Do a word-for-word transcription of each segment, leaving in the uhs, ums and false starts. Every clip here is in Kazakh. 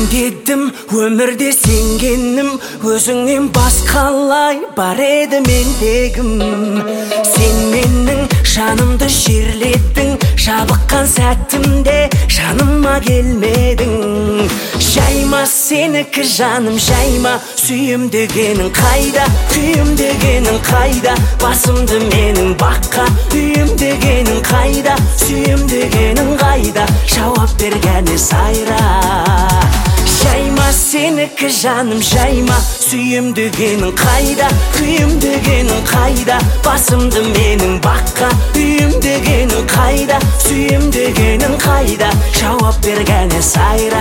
дедім өмірде сенгенім, өзіңнен басқалай бар еді мендегім. Сен менің жанымды жерледің, жабыққан сәтімде жаныма келмедің. Жайма сенікі жаным жайма, сүйім дегенің қайда, күйім дегенің қайда, басымды менің баққа, үйім дегенің қайда, сүйім дегенің қайда, жауап бергені сайра. Жайма сенікі жаным жайма, сүйім дегенің қайда, күйім дегенің қайда, басымды менің баққа, үйім дегенің қайда, сүйім дегенің қайда, жауап бергені сайра.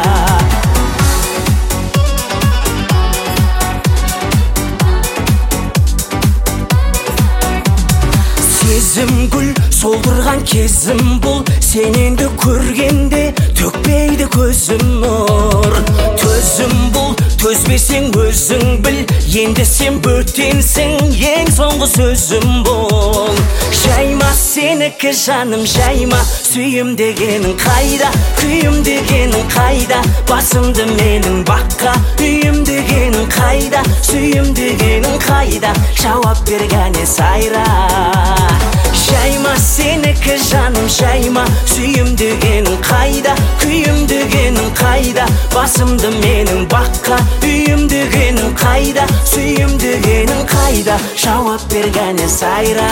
Сезім гүл солдырған кезім бұл, сен енді көргенде төкпейді көзім нұр. Төзім бұл, төзбесең өзің біл, енді сен бөтенсің, ең соңғы сөзім бұл. Жайма сенікі жаным жайма, сүйім дегенің қайда, күйім дегенің қайда, басымды менің баққа, үйім дегенің қайда, сүйім дегенің қайда, жауап бергені сайра. Жайма сенікі жаным жайма, сүйім дегенің қайда, күйім дегенің қайда, басымды менің баққа, үйім дегенің қайда, сүйім дегенің қайда, жауап бергені сайра.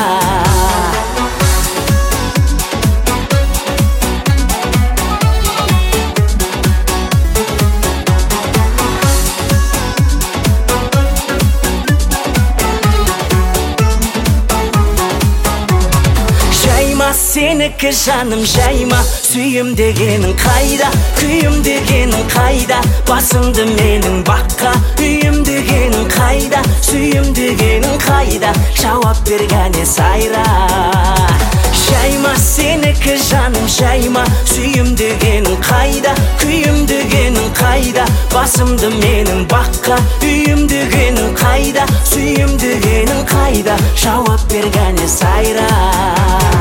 Сенікі жаным жайма, сүйім дегенің қайда, күйім дегенің қайда, басымды менің баққа, үйім дегенің қайда, сүйім дегенің қайда, жауап бергені сайра. Жайма сенікі жаным жайма, сүйім дегенің қайда, күйім дегенің қайда, басымды менің баққа, үйім дегенің қайда, сүйім дегенің қайда, жауап бергені сайра.